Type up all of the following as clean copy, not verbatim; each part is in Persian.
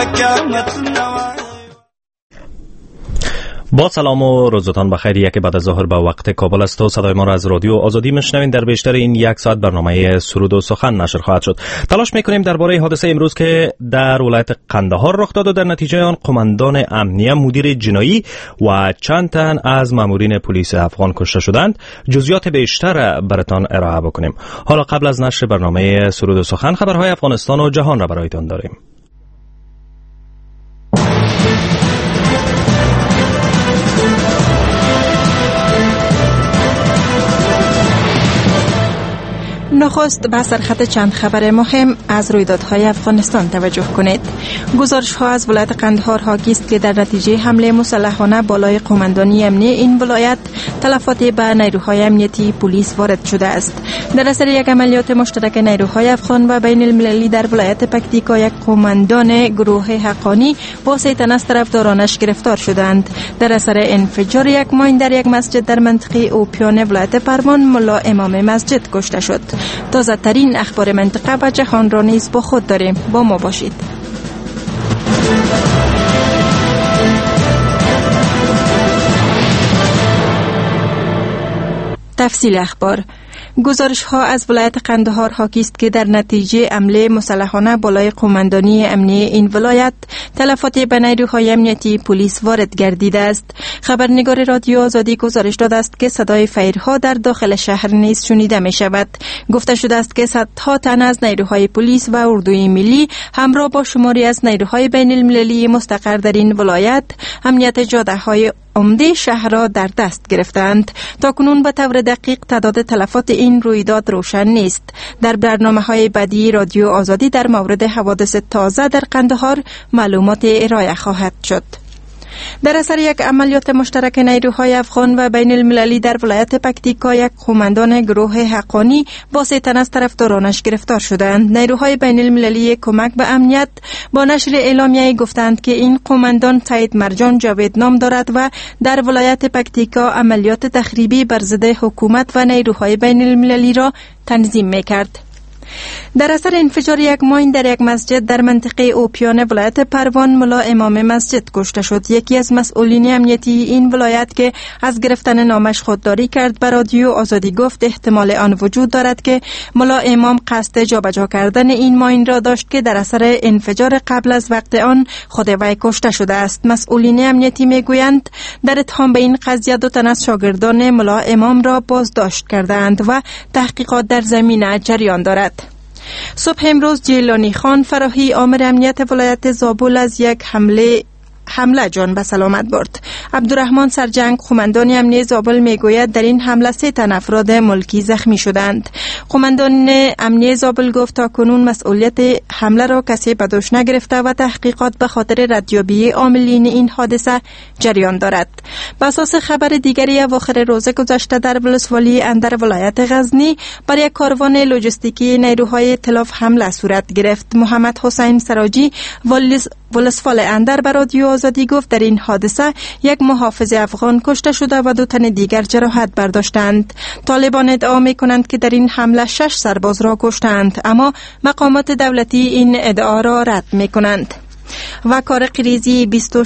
با سلام و روزتان بخیر. یک بعد از ظهر به وقت کابل است و صدای ما را از رادیو آزادی میشنوین. در بیشتر این یک ساعت برنامه سرود و سخن نشر خواهد شد. تلاش میکنیم درباره حادثه امروز که در ولایت قندهار رخ داد و در نتیجه آن قماندان امنیه، مدیر جنایی و چند تن از مامورین پلیس افغان کشته شدند جزئیات بیشتر براتان ارائه بکنیم. حالا قبل از نشر برنامه سرود و سخن خبرهای افغانستان و جهان را برایتان داریم. نخست به سرخط چند خبر مهم از رویدادهای افغانستان توجه کنید. گزارش‌ها از ولایت قندهار حاکی است که در نتیجه حمله مسلحانه بالای قماندانی امنی این ولایت تلفات به نیروهای امنیتی پلیس وارد شده است. در اثر یک عملیات مشترک نیروهای افغان و بین المللی در ولایت پکتیکا یک قماندان گروه حقانی با 3 تن از طرفدارانش گرفتار شدند. در اثر انفجار یک ماین در یک مسجد در منطقه اوپیان ولایت پروان ملا امام مسجد کشته شد. تازه ترین اخبار منطقه و جهان را نیز با خود داریم. با ما باشید. تفصیل اخبار. گزارش ها از ولایت قندهار حاکی است که در نتیجه حمله مسلحانه بالای قماندانی امنی این ولایت تلفات به نیروهای امنیتی پلیس وارد گردیده است. خبرنگار رادیو آزادی گزارش داده است که صدای فیرها در داخل شهر نیز شنیده می شود. گفته شده است که صدها تن از نیروهای پلیس و اردوی ملی همراه با شماری از نیروهای بین المللی مستقر در این ولایت امنیت جاده های عمده شهر را در دست گرفتند. تا کنون به طور دقیق تعداد تلفات این رویداد روشن نیست. در برنامه‌های بعدی رادیو آزادی در مورد حوادث تازه در قندهار معلومات ارائه خواهد شد. در اثر یک عملیات مشترک نیروهای افغان و بین المللی در ولایت پکتیکا یک قماندان گروه حقانی با 3 تن از طرفدارانش گرفتار شدند. نیروهای بین المللی کمک به امنیت با نشر اعلامیه گفتند که این قماندان سید مرجان جاوید نام دارد و در ولایت پکتیکا عملیات تخریبی بر ضد حکومت و نیروهای بین المللی را تنظیم می‌کرد. در اثر انفجار یک ماین در یک مسجد در منطقه اوپیان ولایت پروان ملا امام مسجد کشته شد. یکی از مسئولین امنیتی این ولایت که از گرفتن نامش خودداری کرد به رادیو آزادی گفت احتمال آن وجود دارد که ملا امام قصد جابجا کردن این ماین را داشت که در اثر انفجار قبل از وقت آن خود وی کشته شده است. مسئولین امنیتی میگویند در اتهام به این قضیه 2 تن از شاگردان ملا امام را بازداشت کردند و تحقیقات در زمینه جریان دارد. صبح امروز جیلانی خان فراهی آمر امنیت ولایت زابل از یک حمله جان به سلامت برد. عبدالرحمن سرجنگ قماندان امنیه زابل میگوید در این حمله 3 تن افراد ملکی زخمی شدند. قماندان امنیه زابل گفت تا کنون مسئولیت حمله را کسی به دوش نگرفته و تحقیقات به خاطر ردیابی عاملین این حادثه جریان دارد. به اساس خبر دیگری اواخر روز گذشته در ولسوالی اندر ولایت غزنی بر یک کاروان لوجستیکی نیروهای ائتلاف حمله صورت گرفت. محمد حسین سراجی ولسوال اندر بر رادیو آزادی گفت در این حادثه یک محافظ افغان کشته شده و 2 تن دیگر جراحت برداشتند. طالبان ادعا می‌کنند که در این حمله 6 سرباز را کشتند، اما مقامات دولتی این ادعا را رد می‌کنند. و کار قریزی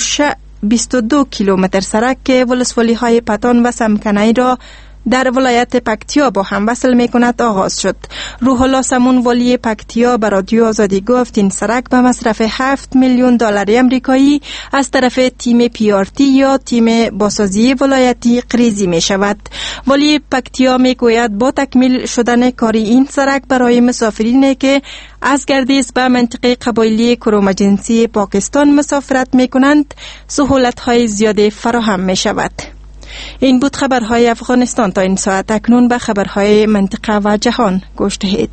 22 کیلومتر سرک که ولسوالی‌های پتان و سمکنی را در ولایت پکتیا با هم وصل می کند آغاز شد. روح الله سمون والی پکتیا به رادیو آزادی گفت این سرک به مصرف 7 میلیون دلار آمریکایی از طرف تیم PRT یا تیم بازسازی ولایتی قریزی می شود. والی پکتیا می گوید با تکمیل شدن کاری این سرک برای مسافرینی که از گردیز به منطقه قبایلی کرومجنسی پاکستان مسافرت می کنند سهولت های زیاده فراهم می شود. این بود خبرهای افغانستان. تا این ساعت اکنون به خبرهای منطقه و جهان گوش دهید.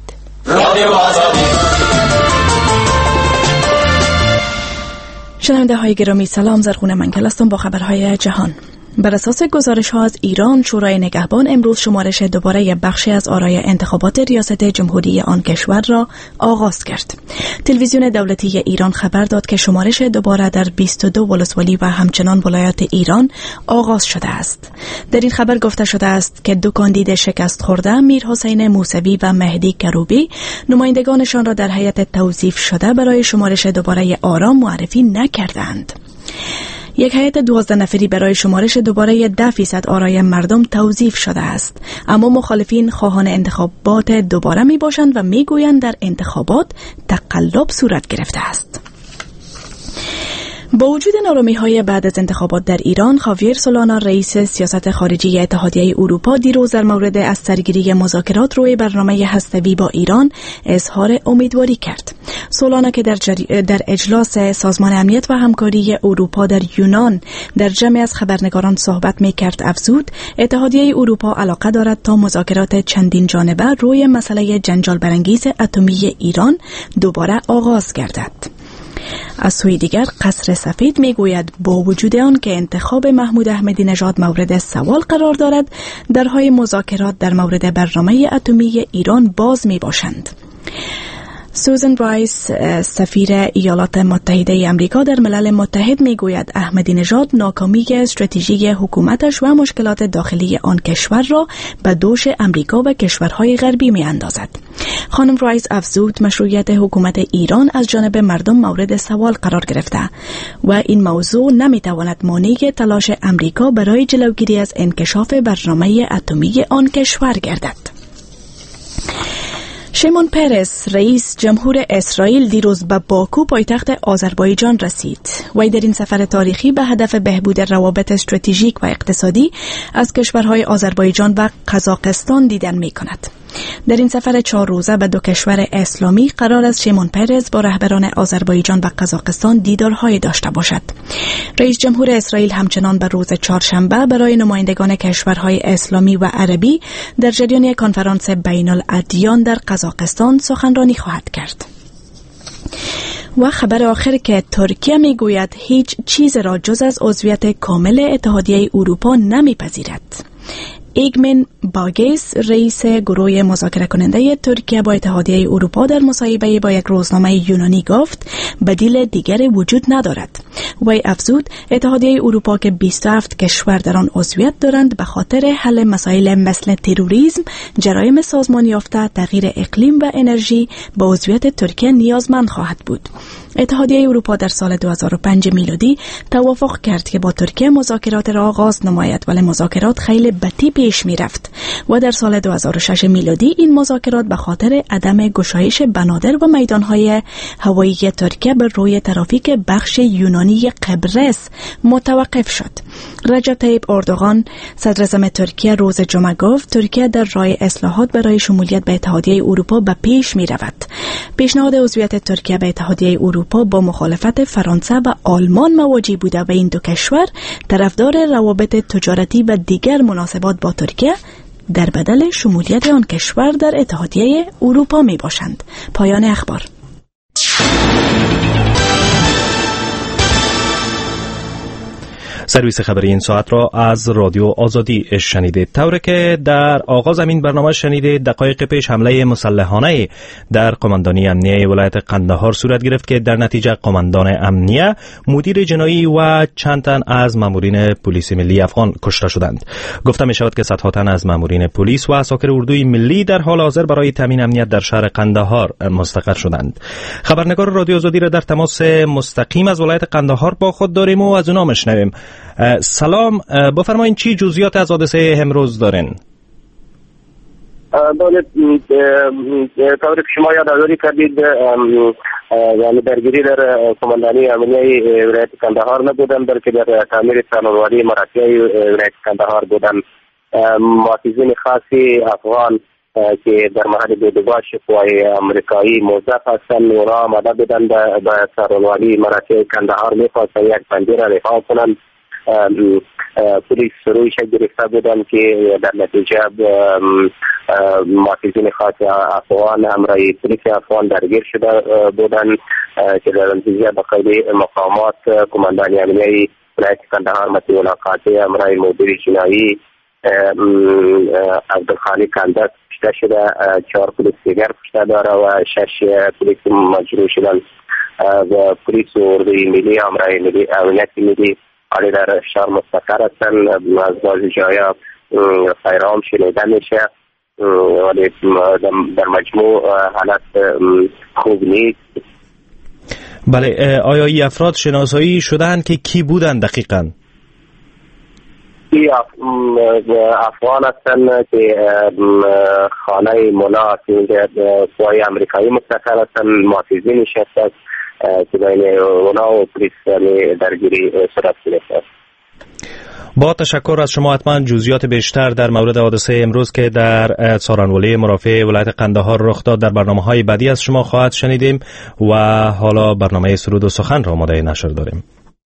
شنونده های گرامی سلام، زرغونه منگل هستم با خبرهای جهان. بر اساس گزارش‌ها از ایران، شورای نگهبان امروز شمارش دوباره بخشی از آرای انتخابات ریاست جمهوری آن کشور را آغاز کرد. تلویزیون دولتی ایران خبر داد که شمارش دوباره در 22 ولسوالی و همچنان ولایات ایران آغاز شده است. در این خبر گفته شده است که دو کاندید شکست خورده، میرحسین موسوی و مهدی کروبی، نمایندگانشان را در هیئت توظیف شده برای شمارش دوباره آرا معرفی نکردند. یک هیئت 12 نفری برای شمارش دوباره 10% آرای مردم توظیف شده است، اما مخالفین خواهان انتخابات دوباره می باشند و می گویند در انتخابات تقلب صورت گرفته است. با وجود نارامی‌های بعد از انتخابات در ایران، خاویر سولانا رئیس سیاست خارجی اتحادیه اروپا دیروز در مورد از سرگیری مذاکرات روی برنامه هسته‌ای با ایران اظهار امیدواری کرد. سولانا که در اجلاس سازمان امنیت و همکاری اروپا در یونان در جمع از خبرنگاران صحبت می‌کرد، افزود اتحادیه اروپا علاقه دارد تا مذاکرات چندین جانبه روی مسئله جنجال برانگیز اتمی ایران دوباره آغاز گردد. از سوی دیگر قصر سفید میگوید با وجود آن که انتخاب محمود احمدی نژاد مورد سوال قرار دارد، درهای مذاکرات در مورد برنامه اتمی ایران باز می باشند. سوزن رایس، سفیر ایالات متحده امریکا در ملل متحد، میگوید احمدی نژاد ناکامی استراتژی حکومتش و مشکلات داخلی آن کشور را به دوش امریکا و کشورهای غربی می اندازد. خانم رایس افزود مشروعیت حکومت ایران از جانب مردم مورد سوال قرار گرفته و این موضوع نمی تواند مانع تلاش امریکا برای جلوگیری از انکشاف برنامه اتمی آن کشور گردد. شیمون پرس، رئیس جمهور اسرائیل، دیروز به باکو پایتخت آذربایجان رسید. وی در این سفر تاریخی به هدف بهبود روابط استراتژیک و اقتصادی از کشورهای آذربایجان و قزاقستان دیدن می کند. در این سفر 4 روزه به دو کشور اسلامی قرار است شیمون پرس با رهبران آذربایجان و قزاقستان دیدارهای داشته باشد. رئیس جمهور اسرائیل همچنان به روز چهارشنبه برای نمایندگان کشورهای اسلامی و عربی در جریان کنفرانس بین الادیان در قزاقستان سخنرانی خواهد کرد. و خبر آخر که ترکیه میگوید هیچ چیز را جز از عضویت کامل اتحادیه اروپا نمیپذیرد. ایگمن باگیس، رئیس گروه مذاکره کننده ترکیه با اتحادیه اروپا، در مصاحبه با یک روزنامه یونانی گفت بدیل دیگری وجود ندارد. وی افزود اتحادیه اروپا که 27 کشور در آن عضویت دارند به خاطر حل مسائل مثل تروریسم، جرایم سازمان یافته، تغییر اقلیم و انرژی به عضویت ترکیه نیازمند خواهد بود. اتحادیه اروپا در سال 2005 میلادی توافق کرد که با ترکیه مذاکرات را آغاز نماید، ولی مذاکرات خیلی بطی پیش می رفت و در سال 2006 میلادی این مذاکرات به خاطر عدم گشایش بنادر و میدانهای هوایی ترکیه بر روی ترافیک بخش یونانی قبرس متوقف شد. رجب طیب اردوغان، صدر اعظم ترکیه، روز جمعه گفت ترکیه در راه اصلاحات برای شمولیت به اتحادیه اروپا به پیش می رود. پیشنهاد عضویت ترکیه به اتحادیه اروپا با مخالفت فرانسه و آلمان مواجه بوده و این دو کشور طرفدار روابط تجارتی و دیگر مناسبات با ترکیه در بدل شمولیت آن کشور در اتحادیه اروپا می باشند. پایان اخبار. سرویس خبری این ساعت را از رادیو آزادی شنیدید. طوری که در آغاز این برنامه شنیدید، دقایق پیش حمله مسلحانه در قماندانی امنیه ولایت قندهار صورت گرفت که در نتیجه قماندان امنیه، مدیر جنایی و چند تن از مامورین پلیس ملی افغان کشته شدند. گفته می شود که صدها تن از مامورین پلیس و عساکر اردوی ملی در حال حاضر برای تامین امنیت در شهر قندهار مستقر شدند. خبرنگار رادیو آزادی را در تماس مستقیم از ولایت قندهار با خود داریم و از اونا میشنویم. سلام، بفرمایید چی جزئیات از حادثه امروز دارین؟ طوری که شما یادآوری کردید، یعنی درگیری در قماندانی امنیه ولایت قندهار نبودن، بلکه در تعمیر سالنواری مرکزی ولایت قندهار بودن. محافظین خاصی افغان که در محل دودباش قوای امریکایی موظف هستند، اونا آمده بودن به سالنواری مرکزی قندهار، میخواستن یک بندی را رها کنند. پلیس رویش گرفته بودن که در نتیجه محافظین خاص افغان همراه پلیس افغان درگیر شده بودن که در نتیجه به قول مقامات قماندانی امنیه ولایت کندهار مسئول ملاقاتی امرای مدیر جنایی عبدالخالق کندک کشته شده، 4 پلیس دیگر کشته داره و 6 پلیس مجروح شدن. و پلیس و اردوی ملی امرای ملی امنیت ملی حالی در شهر مستقر هستند. از بعضی جایا فیرام شنیده میشه ولی در مجموع حالت خوب نیست. بله، آیا این افراد شناسایی شدن که کی بودن دقیقاً؟ این افغان هستند که خانه مولا سوای امریکایی مستقر هستند، محافظی نشسته که بین اونا و پلیس درگیری صورت گرفته. با تشکر از شما. حتما جزئیات بیشتر در مورد حادثه امروز که در سارنولی مرافع ولایت قندهار رخ داد در برنامه‌های بعدی از شما خواهد شنیدیم و حالا برنامه سرود و سخن را آماده نشر داریم.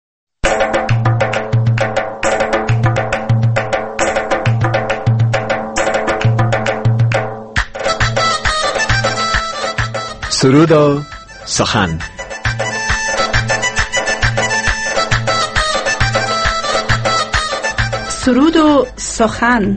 سرود و سخن. سرود و سخن.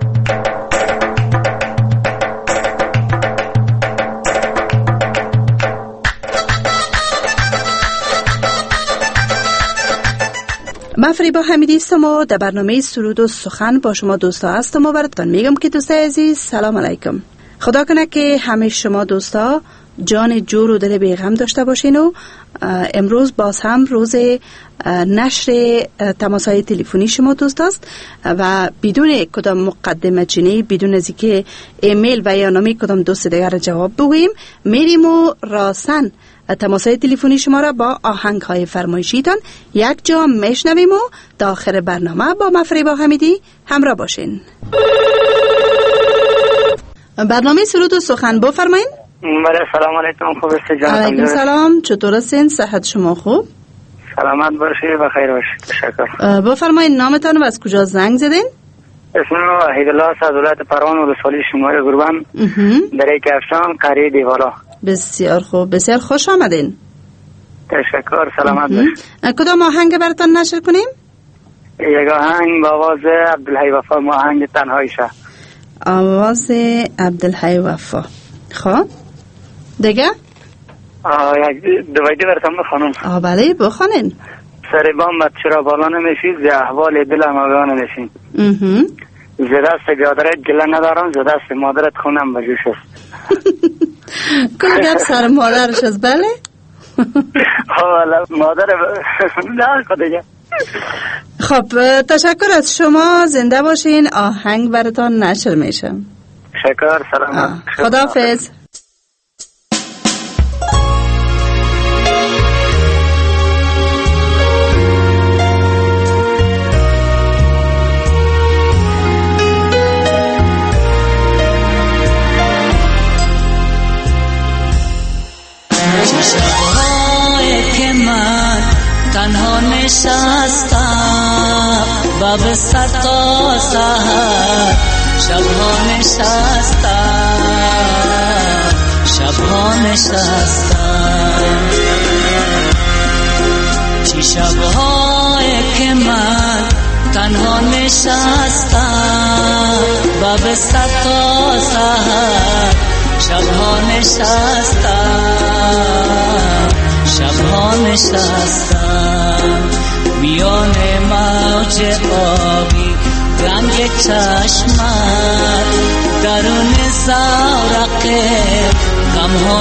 من فریبا حمیدی هستم و در برنامه سرود و سخن با شما دوستا هستم و براتون میگم که دوستای عزیز سلام علیکم. خدا کنه که همه شما دوستا جان جور و دل بیغم داشته باشین و امروز باز هم روز نشر تماس‌های تلفنی شما دوست است و بدون کدام مقدمه چینی، بدون از اینکه ایمیل و یا نامی کدام دوست دیگر را جواب بگوییم، میریم و راسن تماس‌های تلفنی شما را با آهنگ‌های فرمایشیتان یک جا میشنویم و تا آخر برنامه با مفریبا حمیدی همراه باشین. برنامه سرود و سخن بفرمایید. بله، سلام علیکم. خوب است جان؟ علیکم سلام. چطور هستین؟ صحت شما خوب؟ سلامت باشید، بخیر باشید. تشکر. بفرمایید نامتان و از کجا زنگ زدین؟ اسمم وحید الله از ولایت پروان ولسوالی شمال گربان در کفشان قریه دیوالا. بسیار خوب، بسیار خوش آمدین. تشکر. سلامت باشید. کدام آهنگ براتون نشر کنیم؟ یک آهنگ با آواز عبدالحی وفا، آهنگ تنهاییشه. آواز عبدالحی وفا. خب دیگه؟ یک دویده براتون بخونم. بله بخونین. سر بام بد چرا بالا نمیشید، ز احوال دلم آگاه نمیشین. ز دست بیادرت گله ندارم، ز دست مادرت خونم بجوش است. کل گپ سر مادرش است. بله حالا مادر نه خودگه. خب تشکر از شما، زنده باشین. آهنگ براتون نشر میشه. تشکر. سلام. خداحافظ. تنها نشستم باب ستا سهر، شبها نشستم، شبها نشستم. چی شبهای که من تنها نشستم باب ستا سهر، شبها نشستم، شبها نشستم. میان موج آبی رنگ چشمت، درون زورق غمها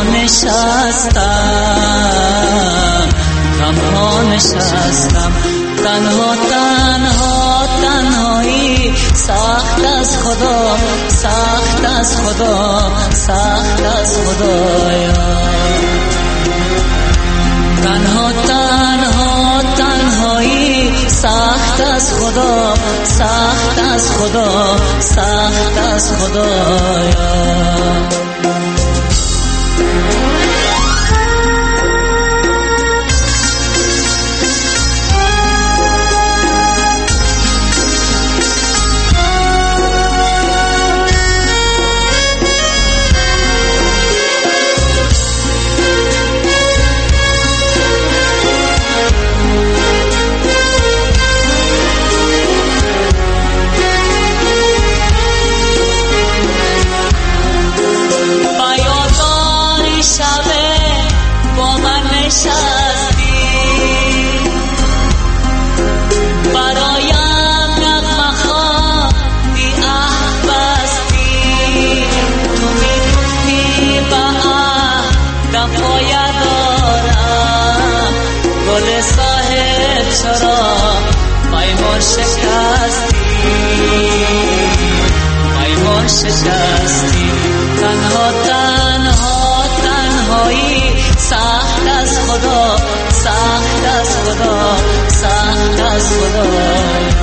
نشستم، غمها نشستم. تنها تنها تنهایی سخت از خدا، سخت از خدا، سخت از خدایا. تنها تنها تنهایی سخت از خدا، سخت از خدا، سخت از خدایا. صاحب چرا پیمان شکستی پیمان شکستی تنها تنها تنهایی سخت از خدا سخت از خدا سخت از خدا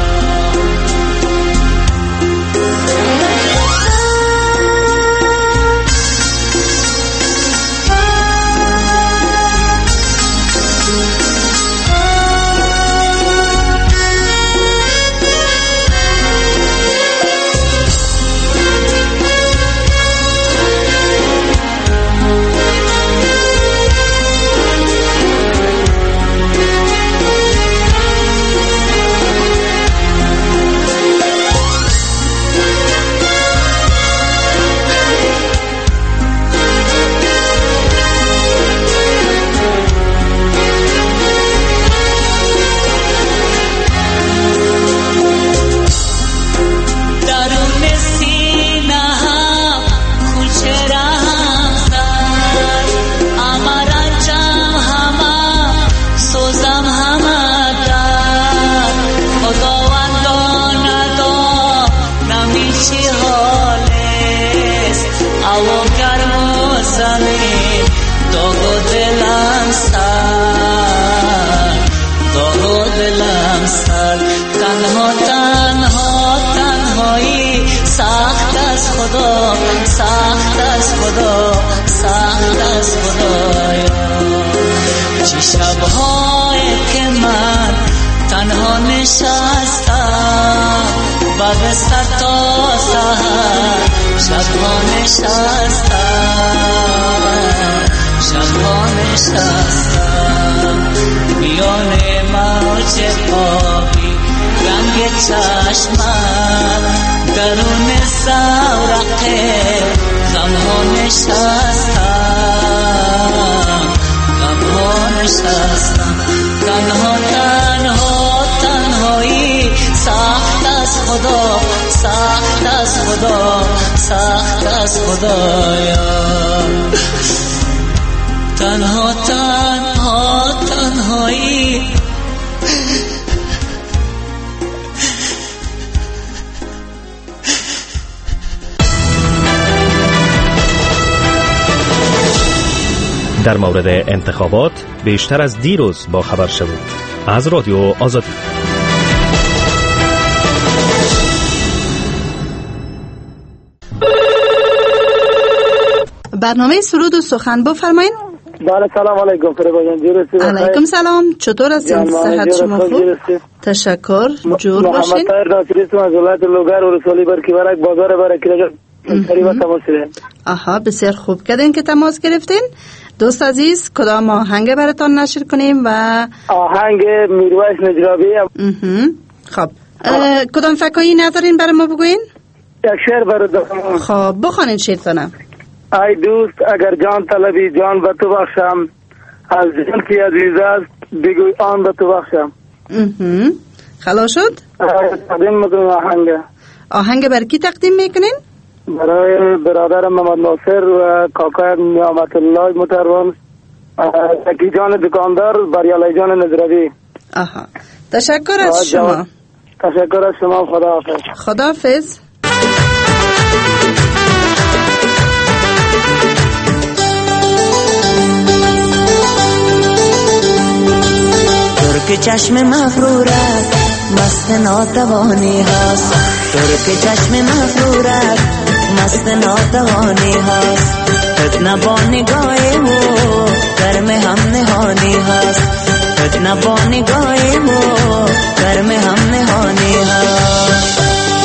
سخت از خدا سخت از خدایا چه شب‌های که من تنها نشستم و به سر تا سحر شب‌ها نشستم میان موج آبی رنگ چشمم درون زورق غم‌ها نشستم تنها تنها تنهایی سخت از خدا سخت از خدا سخت از خدایا تنها تنها تنهایی در مورد انتخابات بیشتر از دیروز با خبر شوید. از رادیو آزادی. برنامه سرود و سخن بفرمایید. بله سلام علیکم فربایان. علیکم سلام، چطور هستین؟ صحت شما خوب؟ تشکر. جور باشین. محمد طاهر ناصری از ولایت لوگر و رسولی برکیبرک بازار برکیراج تقریبا تماس گرفتیم. آها، بسیار خوب کردین که تماس گرفتین. دوست عزیز کدام آهنگ براتون نشر کنیم؟ و آهنگ میرویس نجرابی. خب کدام فکایی ندارین برای ما بگوین؟ یک شعر براتون. خب بخونین شعرتونم. ای دوست اگر جان طلبی جان به تو بخشم، از جان کی عزیز است بگوی آن به تو بخشم. خلاص شد؟ تقدیم میکنیم آهنگ برای کی تقدیم میکنین؟ برای برادر محمد ناصر و کاکای نعمت الله متروان، زکی جان دکاندار، بریالی جان نظروی. آها، تشکر از شما. تشکر از شما. خداحافظ. خداحافظ. ترک چشم مغرورت مست ناتوانی هست، ترک چشم مغرورت مست ناتوانی هست، فتنه با نگاه و کرم هم نهانی هست، فتنه با نگاه و کرم هم نهانی هست.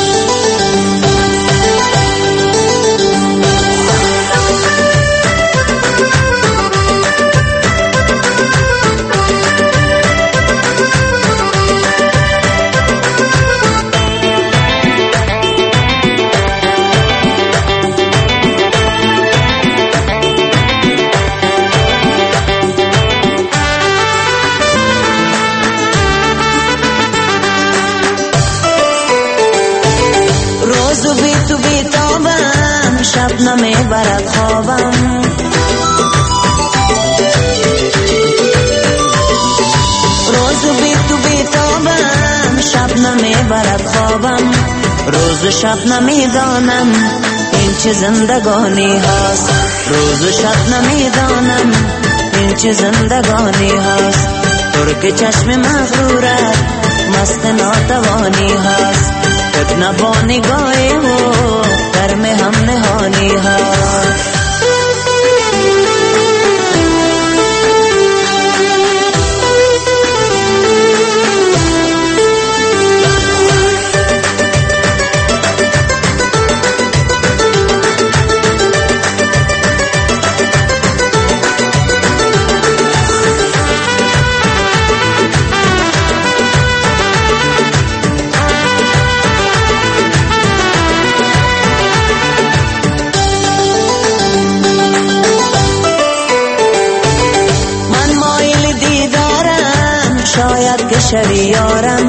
شبنم برد خوابم، روز تو بیتابم، شب نمیبرد خوابم، روز و شب نمیدانم این چه زندگانی هست، روز و شب نمیدانم این چه زندگانی هست. ترک چشم مغرورت مست ناتوانی هست، فتنه با نگاهی و گرم هم نهانی هست. شوی یارم،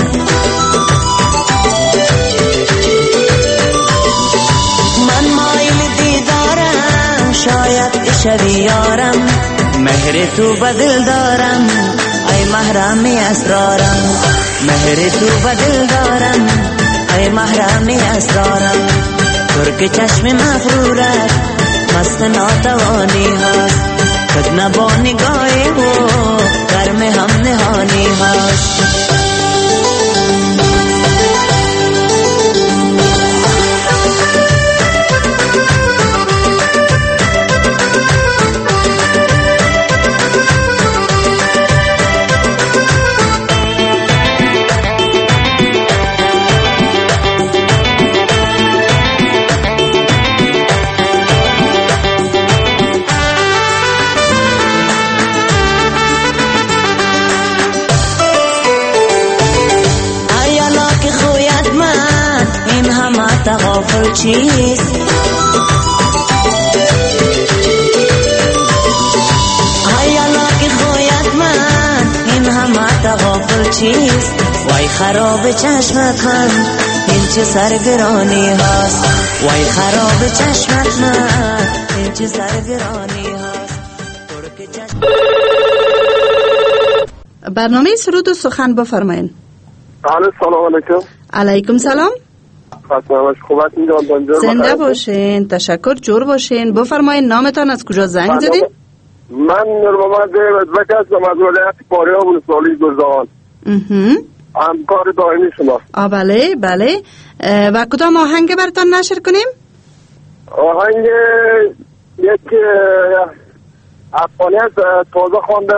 من مایل دیدارم، شاید شوی یارم، مهر تو بدل دارم ای محرم اسرارم، مهر تو بدل دارم ای محرم اسرارم. ترک چشم مغرورت مست ناتوانی هست، فتنه با نگاهی و گرم هم نهانی هست. غافل چیست حیالا که خویت من این همه غافل چیست، وای خراب چشمت من این چه سرگرانی هست، وای خراب چشمت من این چه سرگرانی هست. برنامه سرود و سخن بفرمایین. سلام علیکم. علیکم سلام. خوبت زنده باشین، تشکر، جور باشین. بفرمایید نامتان، از کجا زنگ زدین؟ من نورمحمد ازبک هستم از ولایت فاریاب ولسوالی گرزوان. همکار دائمی شما. بله بله. و کدام آهنگ براتون نشر کنیم؟ آهنگ یک افغانی از تازه خوانده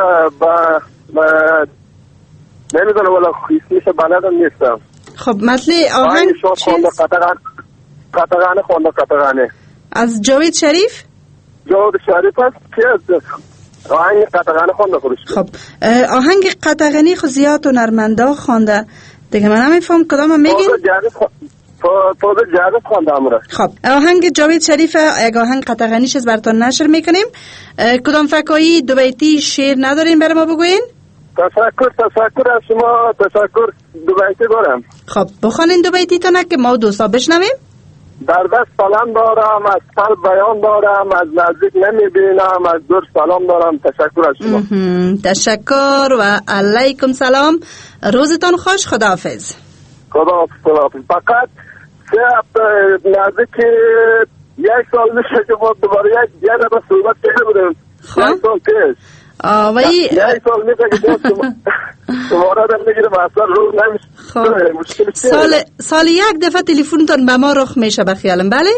نمیدونم ولی اسمش بلدم نیستم. خب مثل آهنگ چیز؟ قطغانه خونده قطغانه از جاوید شریف؟ جاوید شریف هست که آهنگ قطغانه خونده خودش. خب آهنگ قطغانی خود زیاد و نرمنده خونده دیگه، من نمیفهم کدام میگین؟ تازه جاوید خونده امره. خب آهنگ جاوید شریف یک آهنگ قطغانیش از براتون نشر میکنیم. کدام فکایی دو بیتی شعر ندارین برای ما بگوین؟ تشکر از شما، تشکر. دو بیتی دارم. خب بخوانین دو بیتی تا که ما دوستا بشنویم. در دست سلام دارم، از قلب بیان دارم، از نزدیک نمیبینم، از دور سلام دارم. تشکر از شما. تشکر و علیکم سلام. روزتان خوش. خداحافظ. خداحافظ. فقط 3 هفته نزدیک 1 سال میشه که ما دوباره یک دفعه صحبت کرده بودیم. 1 سال پیش. ولی یک سال میشه که شماره رو میگیرم اصلا رو نمیشه. سال یک دفعه تلفنتون به ما رخ میشه بخیالم. بله؟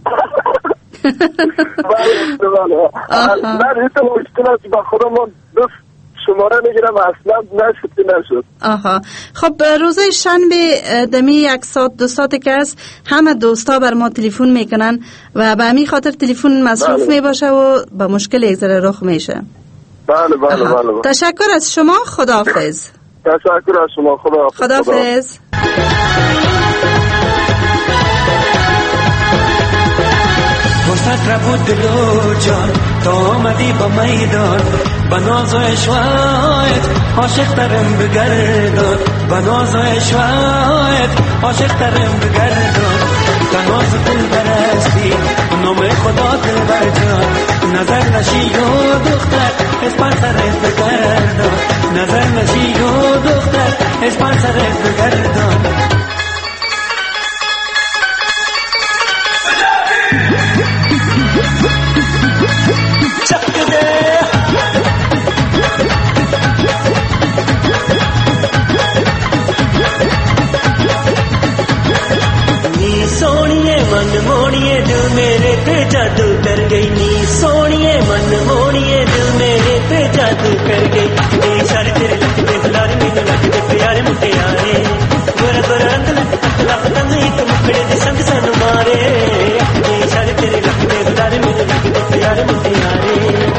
بله. من این مشکل است با خودم دوست شماره میگیرم اصلا نشد. خب روزه شنبه دمی 1 ساعت 2 ساعت که است همه دوستا بر ما تلفن میکنن و به همین خاطر تلفن مصروف میباشه و به مشکل یک ذره رخ میشه. بله. تشکر از شما. خداحافظ. تشکر از شما. خداحافظ. فرصت بود دل و جان تا آمدی با میدان، با ناز و عشقت عاشق ترم بگردان، با ناز و عشقت عاشق ترم بگردان. تناز دل برستی نام خدا دل بر جان نظر نشی و دختر اسپان سرت بگردان نظر نشی و دختر اسپان سرت بگردان सोनिए मन मोड़िए दिल मेरे पे जादू कर गई नी सोनिए मन मोड़िए दिल मेरे पे जादू कर गई ये सारे तेरे लगते बुलारे मैनू लगते प्यारे मुझे यारे गोरा गोरा रंग लगता पतंग एक मुखड़े दे संग सानू मारे ये सारे तेरे लगते बुलारे मैनू लगते प्यारे मुझे यारे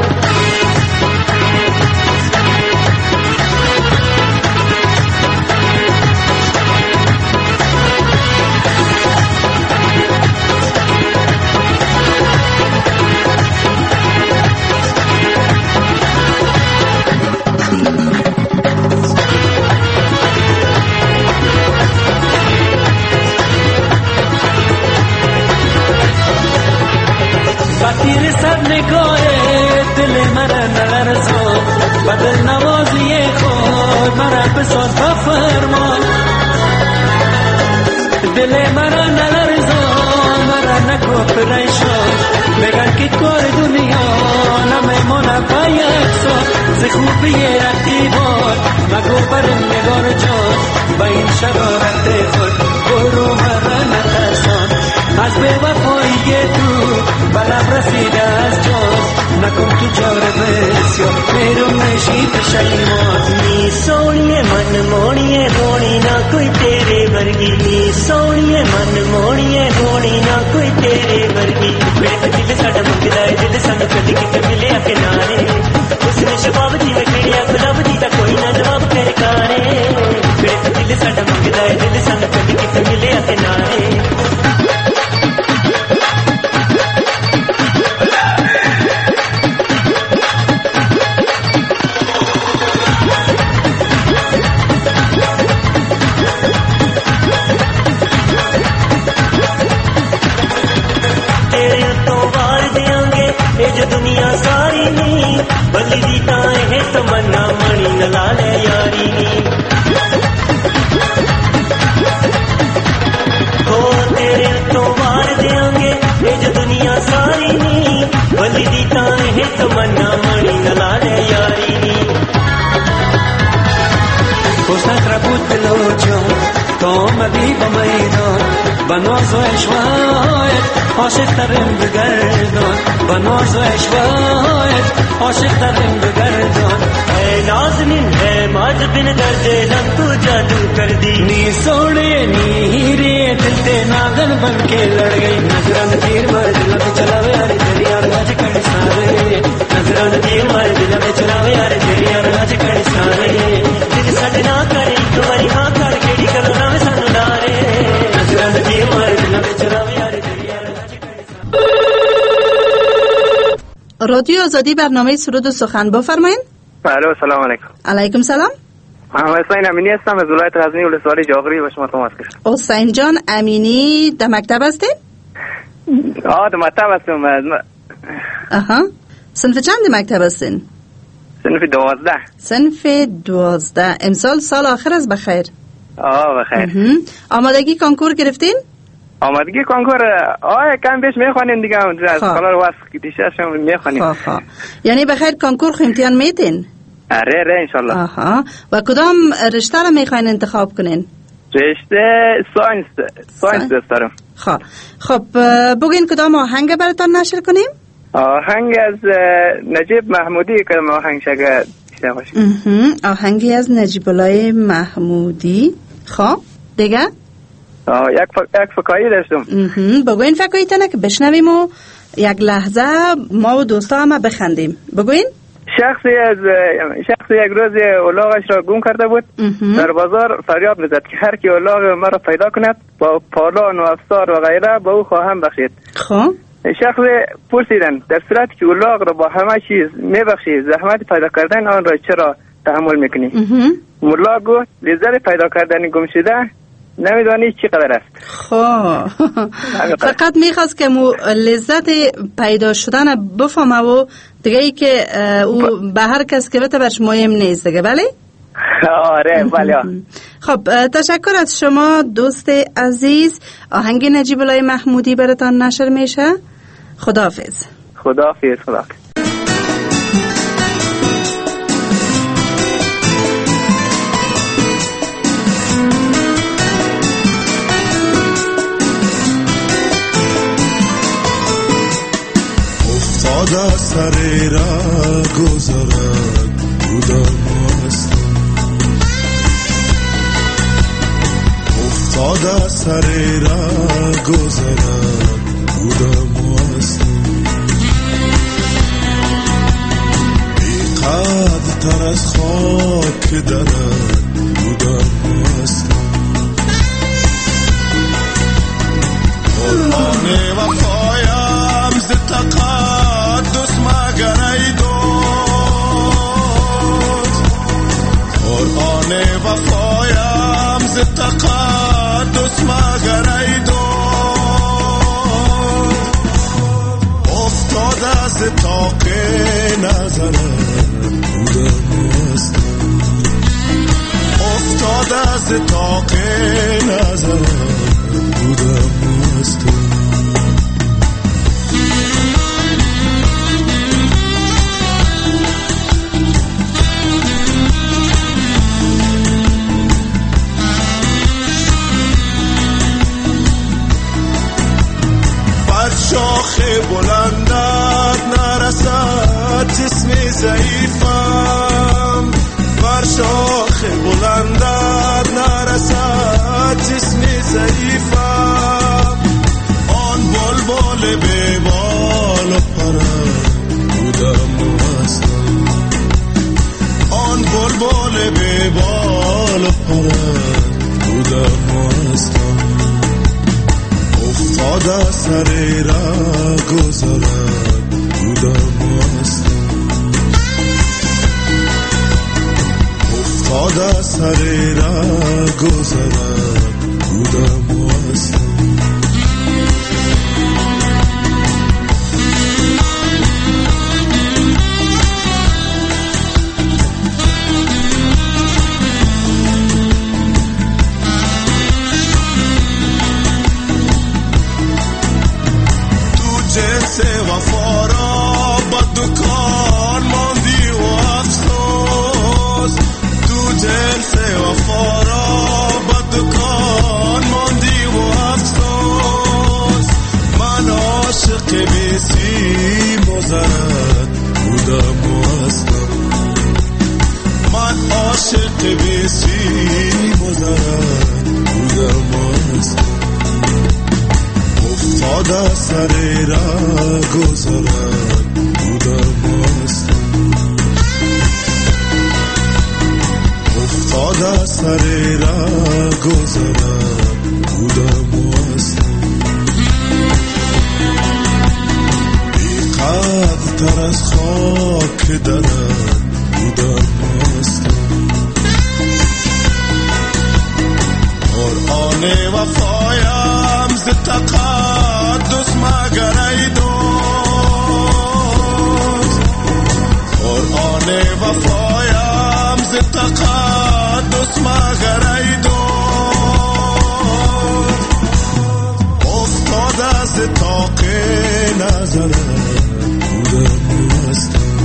तेरे सब निकोए दिल मरा नलरसो बदल नवाजिए खोर मरा बसोस बफरमान दिल मरा नलरसो मरा नको परेशो बेगर की कोई दुनिया न मैं मोना पायसो ज़ख़ूबिये रतीबोर मगो पर निगोर जो बाइन शरारत खुद गुरु मरा नलरसो आज बेवफाई तू बला रसीदा जो नकुम तू जोर बेस्यो मेरो नशीब शैमान नी सोनिए मन मोड़िए होनी ना कोई तेरे वर्गी नी सोनिए मन मोड़िए होनी ना कोई तेरे वर्गी बेट दिल साडा मंगदा है दिल सानू कदी किते मिले किनारे उसने शबाब दी लकड़ियां गुलाब दी ता कोई ना जवाब कर कारे बेट दिल साडा मंगदा है दिल सानू कदी किते मिले किनारे दुनिया सारी नी बली दी ताए है तमन्ना मणि न लाले यारी नी हो तेरे तो मार देंगे ये जो दुनिया सारी नी बली दी ताए है तमन्ना मणि न लाले यारी नी कोसा trabut locho to madi bamaidan banozo eshwaet عاشق ترم بگردان بناز و اشواet عاشق ترم بگردان اے نازنین ہے ماج بن درد لم تو جادو کر دی نی سوڑے نی ہیرے دل تے ناگن بن کے لڑ گئی نظران تیر مار دل میں چلاوے یار دریا راج کڑ سارے نظران تیر مار دل میں چلاوے یار دریا راج کڑ سارے دل سڈ نہ کرے ایک واری ہاں کر کیڑی کرو نہ سانو نارے نظران تیر مار دل میں چلاوے یار رادیو آزادی برنامه سرود و سخن بفرمایید. الو سلام علیکم. علیکم سلام. حسین امینی هستم از ولایت غزنی ولسوالی جاغری و شما تماس گرفتم. حسین جان امینی در مکتب هستید؟ در مکتب هستم. آها. صنف چند مکتب هستین؟ صنف 12. صنف 12. امسال سال آخر است بخیر. بخیر. آمادگی کنکور گرفتین؟ آمادگی کنکور کم بیش میخوانیم دیگه از کلار واسه دیشهشم میخوانیم. یعنی بخیر کنکور خو امتحان میتین؟ اره انشالله. آها. و کدام رشته را میخواین انتخاب کنین؟ رشته ساینس دوست دارم. خب بگین کدام آهنگ براتان نشر کنیم؟ آهنگ از نجیب محمودی که آهنگ شگه دیشته باشیم. آهنگی از نجیب الله محمودی. خب دیگه؟ یک فکایی داشتم. بگوین فکاییتانه که بشنویم و یک لحظه ما و دوستا همه بخندیم. بگوین. شخصی یک روز اولاغش را گم کرده بود. در بازار فریاد میزد که هر کی اولاغ مرا پیدا کند با پالان و افسار و غیره با او خواهم بخشید. خب شخص پرسیدن در صورتی که اولاغ را با همه چیز میبخشی زحمت پیدا کردن آن را چرا تحمل میکنی؟ ملا گفت لذت پیدا کردن گم شده نمیدانی چقدر است. خب فقط میخواست که لذت پیدا شدن بفهمه و دیگه ای که او به هر کس که بته برش مهم نیست دیگه. بله؟ آره بله. خب تشکر از شما دوست عزیز. آهنگ نجیب الله محمودی براتان نشر میشه. خداحافظ. خداحافظ. خداحافظ. افتاده سری را گذرد بودم هستم، افتاده سری را گذرد بودم هستم، بی قد تر از خاک درد بودم هستم، قربان وفایم ز تقدس مگر ای دوست، قرآن وفایم ز تقدس مگر ای دوست، افتاده ز طاق نظرت بودم هستم، افتاده ز طاق نظرت بودم هستم. شاخ بلندت نرسد جسم ضعیفم، بر شاخ بلندت نرسد جسم ضعیفم، آن بلبل به بال و پرم بودم هستم، آن بلبل به بال و پرم بودم هستم، افتاده سری را گذرد بودم هستم، افتاده سری را گذرد بودم هستم. وفا را با دکان ماندی و افسوس، تو جنس وفا را با دکان ماندی و افسوس، من عاشق بیسی مزرد بودم و هستم، من عاشق بیسی مزرد بودم و هستم، افتاده سری را گذرد بودم هستم، افتاده سری را گذرد بودم هستم، بی قد تر از خاک درد بودم هستم، قرآن وفایم ز تقدس مگر ای دوست، قرآن وفایم ز تقدس مگر ای دوست، افتاده ز طاق نظرت بودم هستم،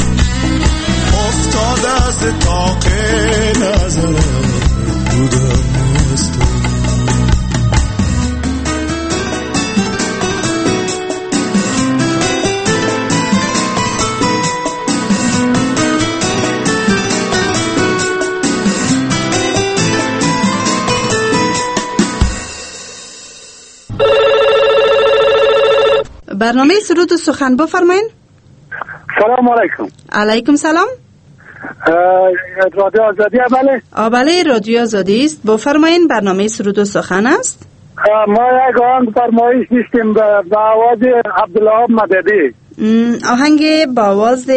افتاده ز طاق نظرت بودم هستم. برنامه سرود و سخن بفرمایین. سلام علیکم. علیکم سلام. رادیو آزادی بله؟ بله رادیو آزادی است. بفرمایین برنامه سرود و سخن است. ما یک آهنگ فرمایش داشتیم با آواز عبدالوهاب مددی. آهنگ با آواز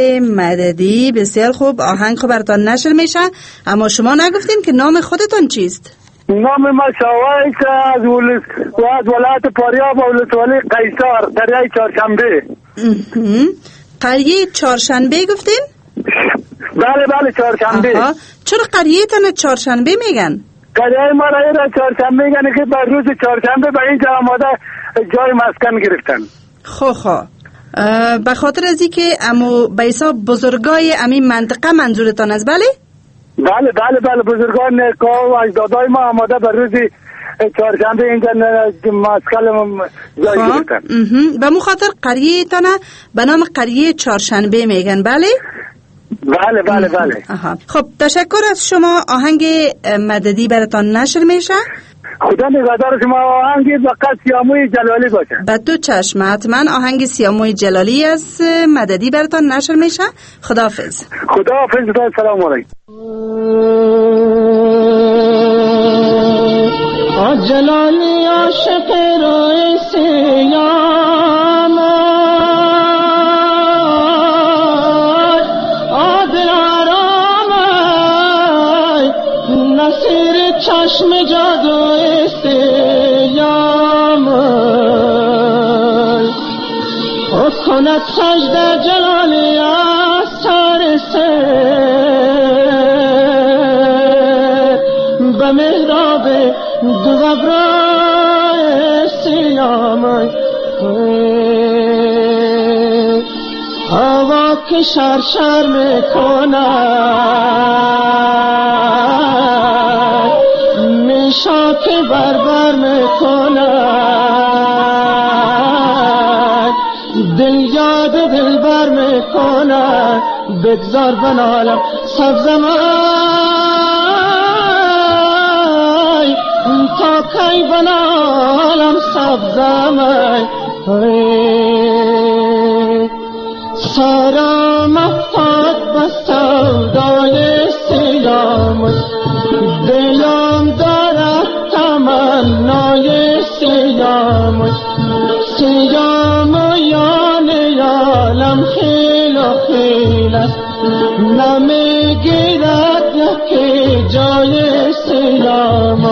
مددی بسیار خوب. آهنگ خب براتان نشر میشه، اما شما نگفتین که نام خودتان چیست؟ نام ما شاوای که از ولایت فاریاب و ولسوالی قیصر قریه چهارشنبه. قریه چهارشنبه گفتین؟ بله چهارشنبه. چرا قریه تن چهارشنبه میگن؟ قریه ما را چهارشنبه میگن که بر روز چهارشنبه به اینجا آماده جای مسکن گرفتن. خو به خاطر از اینکه امو به حساب بزرگای امین منطقه منظورتان است بله؟ بله بزرگان نیکا و اجدادای ما آماده بر روز چهارشنبه اینجا مسکن جای گرفتن. به مو خاطر قریه تانه به نام قریه چهارشنبه میگن بله؟ بله. خب تشکر از شما. آهنگ مددی براتان نشر میشه؟ خدا نگهدار شما. آهنگی فقط سیاموی جلالی باشه. به تو چشم. حتما آهنگ سیاموی جلالی از مددی براتان نشر میشه. خداحافظ. سلام علیکم. جلالی عاشق روی سیام عادل آرام نصیر چشم جادوی سیام کند سجده جلالی از سر به محراب دو ابرای سیام هوا که شرشر میکند میشا که بربر میکند دل یاد دل بر میکند بگذار بنالم سبزمای تا کی بنالم سبزمای سارم افتاد به سودای سیام دلم دارد تمنای سیام یان یالم خیل و خیل است نمیگیرد یکی جای سیام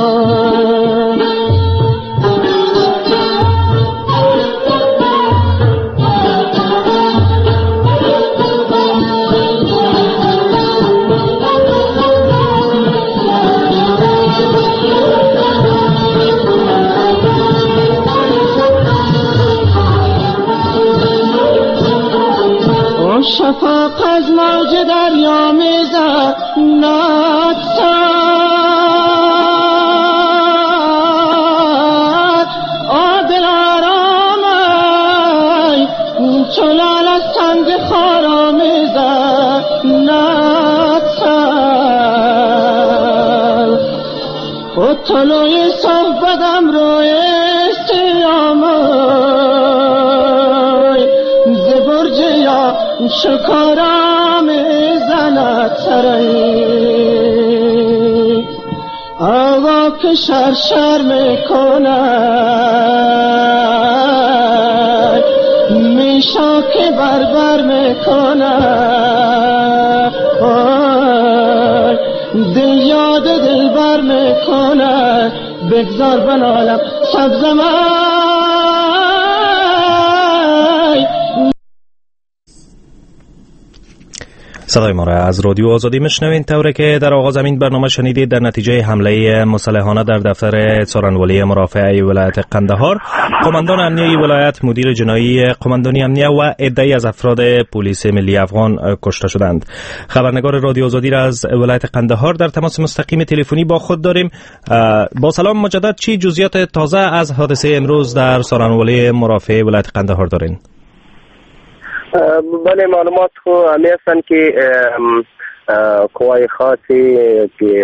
شفاق از موج دریا میزد نتسد عادل آرامای چلال از سنگ خارا میزد نتسد و طلوی صحبتم روی سیامای زبرج یا شکارا میزند سرایی هوا که شرشر میکند میشا که بربر میکند دل یاد دل بر میکند بگذار بنالم سبزمای. صدای ما را از رادیو آزادی میشنوین. طوری که در آغاز این برنامه شنیدید در نتیجه حمله مسلحانه در دفتر څارنوالۍ مرافع ولایت قندهار قماندان امنیه ولایت، مدیر جنایی قماندانی امنیه و عده‌ای از افراد پلیس ملی افغان کشته شدند. خبرنگار رادیو آزادی را از ولایت قندهار در تماس مستقیم تلفنی با خود داریم. با سلام مجدد، چی جزئیات تازه از حادثه امروز در څارنوالۍ مرافع ولایت قندهار دارین؟ بله، معلومات خو همی هستند که قوای خاصی که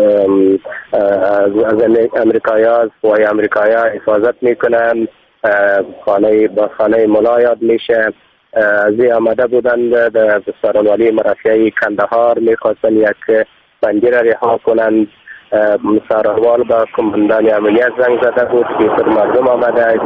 از قوای امریکایی حفاظت میکنند با خانه ملا یاد میشه از آمده بودند در څارنوالۍ مرافع کندهار میخواستند یک پنجره رها کنند. څارنوال با کماندان امنیت زنگ زده بود که خود مردم آمده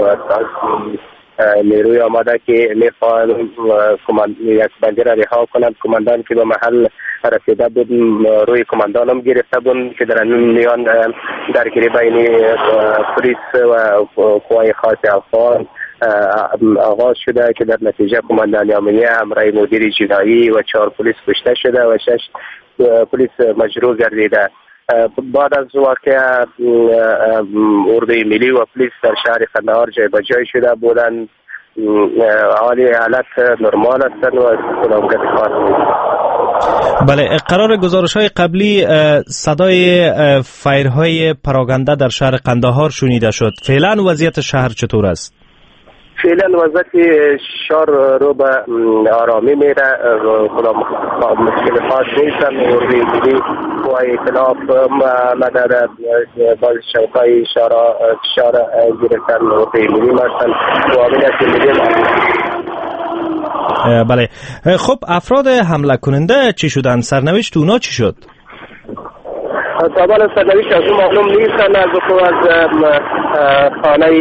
نیروی آمده که میخوان یک پنجره رها کنند. کماندان که به محل رسیده بود، روی کماندانم گرفته بود که در میان درگیری بین پلیس و قوای خاص افغان آغاز شده که در نتیجه کماندان امنیه، امرای مدیر جنایی و 4 پلیس کشته شده و 6 پلیس مجروح گردیده. بعد از واقعه اردوی ملی و پلیس در شهر قندهار جای به جای شده بودند. حالت نرمال هستند و سلامت خاص نیست. بله، قرار گزارش‌های قبلی صدای فایرهای پراکنده در شهر قندهار شنیده شد. فعلا وضعیت شهر چطور است؟ فعلا وضعیت شهر رو به آرامی میره، مشکل خاص نیستن. اردوی ملی و اطلاف مدد باز شوقای شهر گرفتن اردوی ملی هستن و امنیت ملی. بله، خب افراد حمله کننده چی شدن؟ سرنوشت اونا چی شد؟ طبعا سرنوشت از اون معلوم نیستن. از خانه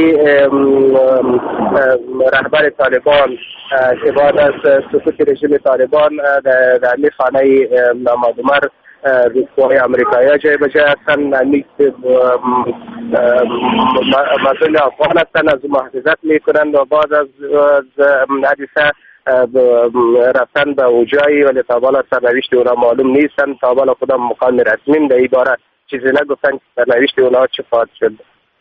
رهبر طالبان که بعد از سقوط رژیم طالبان در این خانه نامادمر قوای امریکایی جای به جای هستن، مسئول افغان هستن، از محافظت میکنند و بعد از حادثه رفتن به اوجایی، ولی تا بالا سرنوشت اونا معلوم نیستن. تا بالا خودم مقام رسمی در این باره چیزی نگفتن که سرنوشت اونا چه خواهد شد.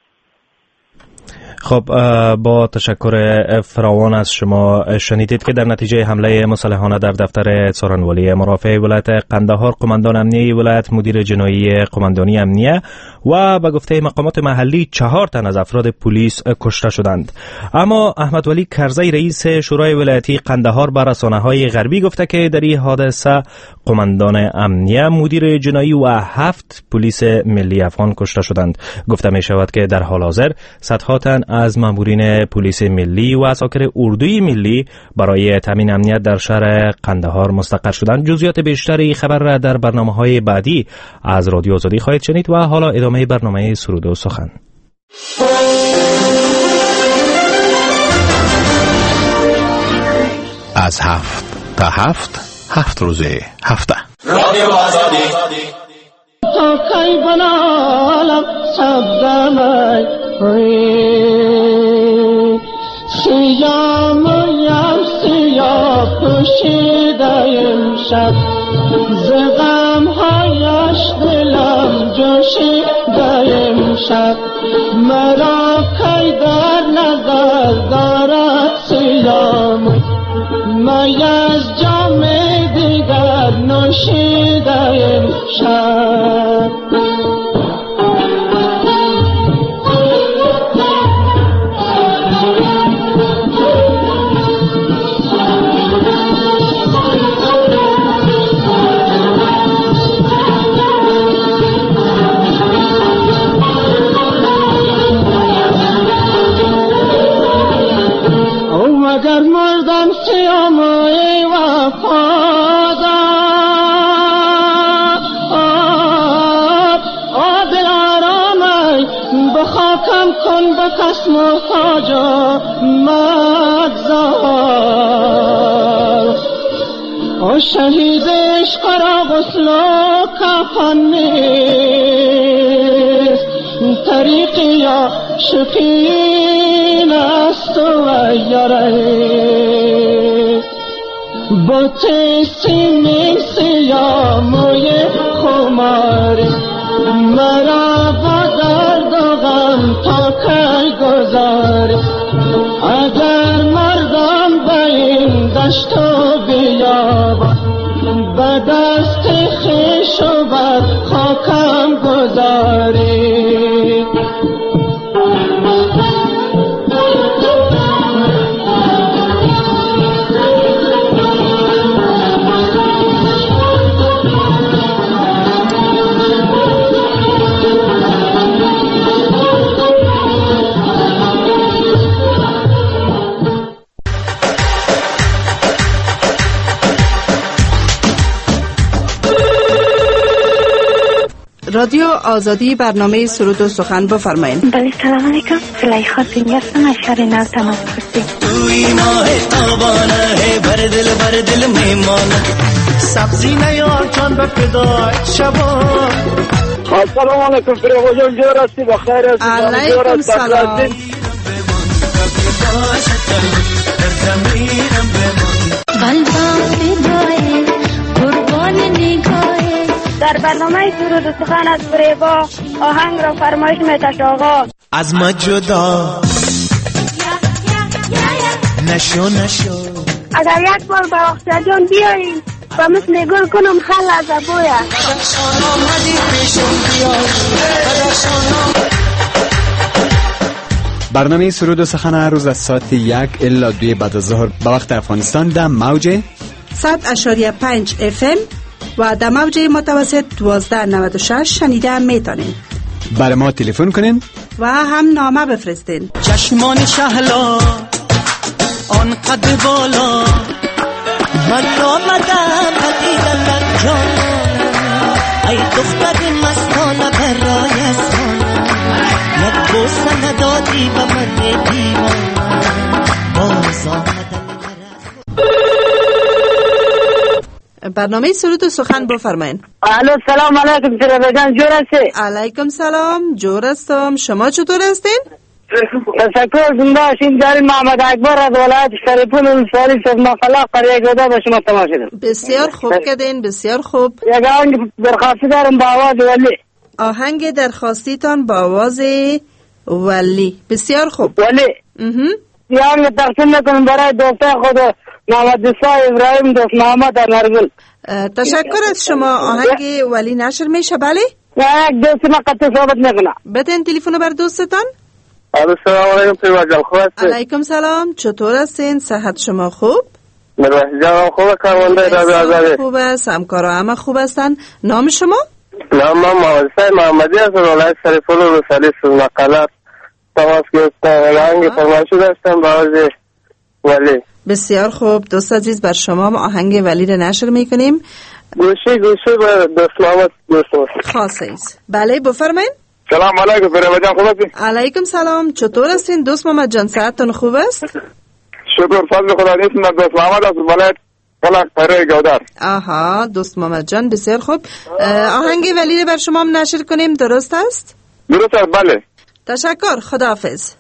خب با تشکر فراوان از شما. شنیدید که در نتیجه حمله مسلحانه در دفتر سارنوالی مرافع ولایت قندهار، قماندان امنیه ولایت، مدیر جنایی قماندانی امنیه و به گفته مقامات محلی 4 تن از افراد پلیس کشته شدند. اما احمد ولی کرزی رئیس شورای ولایتی قندهار به رسانه‌های غربی گفته که در این حادثه قماندان امنیه، مدیر جنایی و 7 پلیس ملی افغان کشته شدند. گفته می شود که در حال حاضر صدها تن از مامورین پلیس ملی و عساکر اردوی ملی برای تامین امنیت در شهر قندهار مستقر شدند. جزئیات بیشتری خبر را در برنامه‌های بعدی از رادیو آزادی خواهید شنید و حالا ادامه برنامه سرود و سخن. از 7 تا 7 روز هفته رادیو آزادی. تا کی بنالم سبزمای سیام سیاه پوشیده امشب، زغم هایش دلم جوشیده امشب، مرا کی در نظر دارد سیام، می از جام دیگر نوشیده امشب. کس محتاج مگذار، او شهید عشق را غسل و کفن نیست، طریقی یا شکین است و یاره، بوت سیمی سیاه موی خماری، مرا با درد و غم تا کی گذاری، اگر مردم به این دشت و بیابان، به دست خویش و بر خاکم گذاری. رادیو آزادی، برنامه سرود و سخن بفرمایید. بله، سلام علیکم. زلیخا زینی هستم از شهر نو تماس گرفتیم. توی ماه تابانه بر دل میمانه، سبزی نیار جان به فدای شبا. السلام علیکم فریبا جان، جور هستی؟ بخیر هستی؟ علیکم سلام. در برنامه سرود و سخن از فریبا آهنگ را فرمایش می‌تش آقا. از ما جدا نشو اگر یک بار به اختر جان بیاییم و مثل گل کنم خل از ابویا. برنامه سرود و سخن هر روز از ساعت 1 الی 2 بعد از ظهر به وقت افغانستان در موج 100.5 FM و در موج متوسط 1296 شنیده میتونین. برای ما تلفن کنین و هم نامه بفرستین. چشمان شهلا آن قد بالا من آمدم دیدن جانم ای دختر مستانه برای اسمانم یک بوسه ندادی به من دیوانم باز آمدن. برنامه سرود و سخن بفرمایین. الو سلام علیکم فریبا جان، جور هستی؟ علیکم سلام، جور هستم. شما چطور هستین؟ تشکر. زنده باشین. داریم محمد اکبر از ولایت شریفون ولسوالی سبمقلا قریه گوده به شما تماس شدم. بسیار خوب کردین، بسیار خوب. یک آهنگ درخواستی دارم با آواز ولی. آهنگ درخواستیتان با آواز ولی. بسیار خوب. ولی یه آهنگ تقسیم میکنم برای دوسته خود محمد دستا ابراهیم دوست محمد نرگل. تشکر از شما. آهنگ ولی نشر میشه؟ بله یک دوستی من قطع صحبت میکنم. بتین تلفن بر دوستتان. السلام علیکم فریبا جان، خوب هستی؟ علیکم سلام، چطور هستین؟ صحت شما خوب؟ مروحی جان خوبه؟ کارمنده رابی آزادی خوب است، همکارا همه خوب هستن. نام شما؟ نام من محمد محمدی از ولایت شریفون ولسوالی سبمقلا تماس گرفتم. آهنگ فرمایشی داشتم با آواز ولی. بسیار خوب دوست عزیز، بر شما ما آهنگ ولی را نشر میکنیم. گوشی با دوست محمد دوست خاصه ایست. بله بفرمایین. سلام علیکم فریبا جان، خوب هستی؟ علیکم سلام، چطور هستین دوست محمد جان؟ صحتتون خوب است؟ شکر فضل خدا. نیستم دوست محمد از ولایت فلک قریه گودر. آها دوست محمد جان، بسیار خوب. آهنگ ولی را بر شما هم نشر کنیم، درست است؟ درست است، بله. تشکر، خداحافظ.